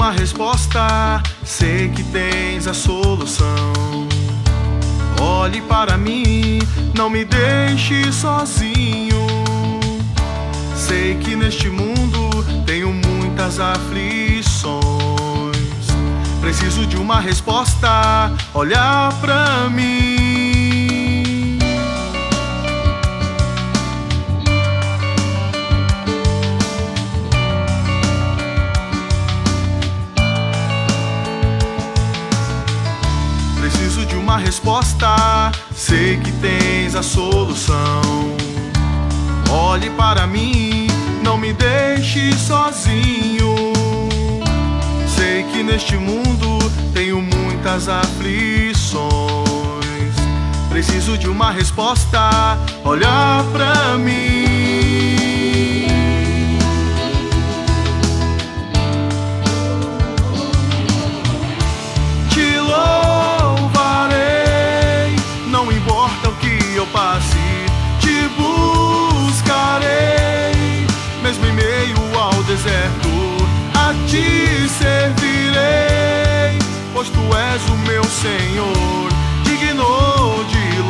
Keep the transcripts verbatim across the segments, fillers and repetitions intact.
uma resposta, sei que tens a solução. Olhe para mim, não me deixe sozinho. Sei que neste mundo tenho muitas aflições. Preciso de uma resposta, olhar pra mim. Preciso de uma resposta, sei que tens a solução. Olhe para mim, não me deixe sozinho. Sei que neste mundo tenho muitas aflições. Preciso de uma resposta, olhar pra mim. Te louvarei, não importa o que eu passe. Te buscarei, mesmo em meio ao deserto. A ti servirei, pois tu és o meu Senhor, digno de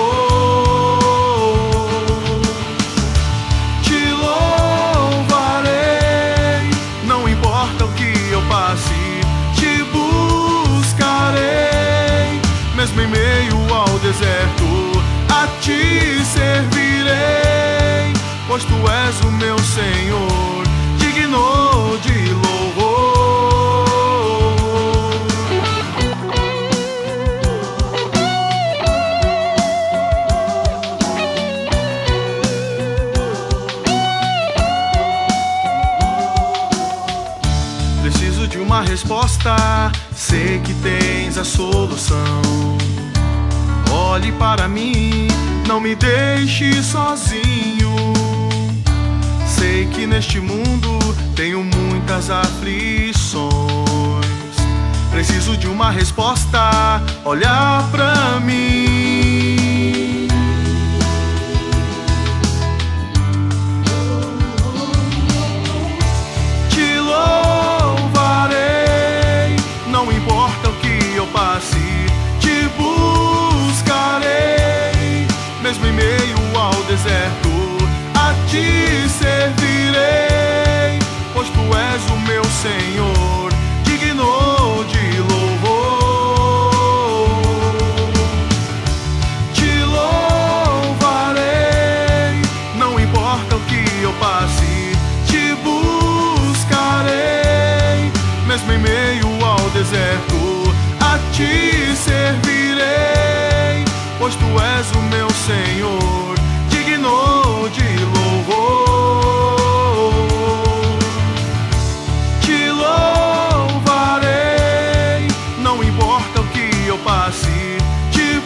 louvor. Te louvarei, não importa o que eu passe. Te buscarei, mesmo em meio ao deserto. A ti servirei, pois tu és o meu Senhor, digno de louvor. Preciso de uma resposta, sei que tens a solução. Olhe para mim, não me deixe sozinho. Sei que neste mundo tenho muitas aflições. Preciso de uma resposta, olhar pra mim. Te louvarei, não importa o que eu passe. Te buscarei, mesmo em meio ao deserto. A ti servirei, pois tu és o meu Senhor, digno de louvor. Te louvarei, não importa o que eu passe. Te buscarei, mesmo em meio ao deserto. A ti servirei, pois tu és o meu Senhor, digno de louvor. Te louvarei, não importa o que eu passe. Te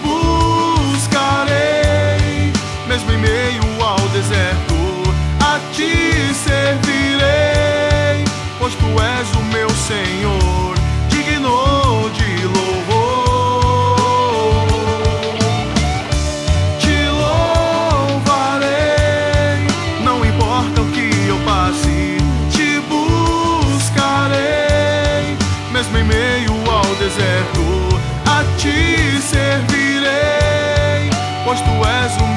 buscarei, mesmo em meio ao deserto. A ti servirei, pois tu és o meu Senhor, digno de louvor. Mesmo em meio ao deserto, a ti servirei, pois tu és o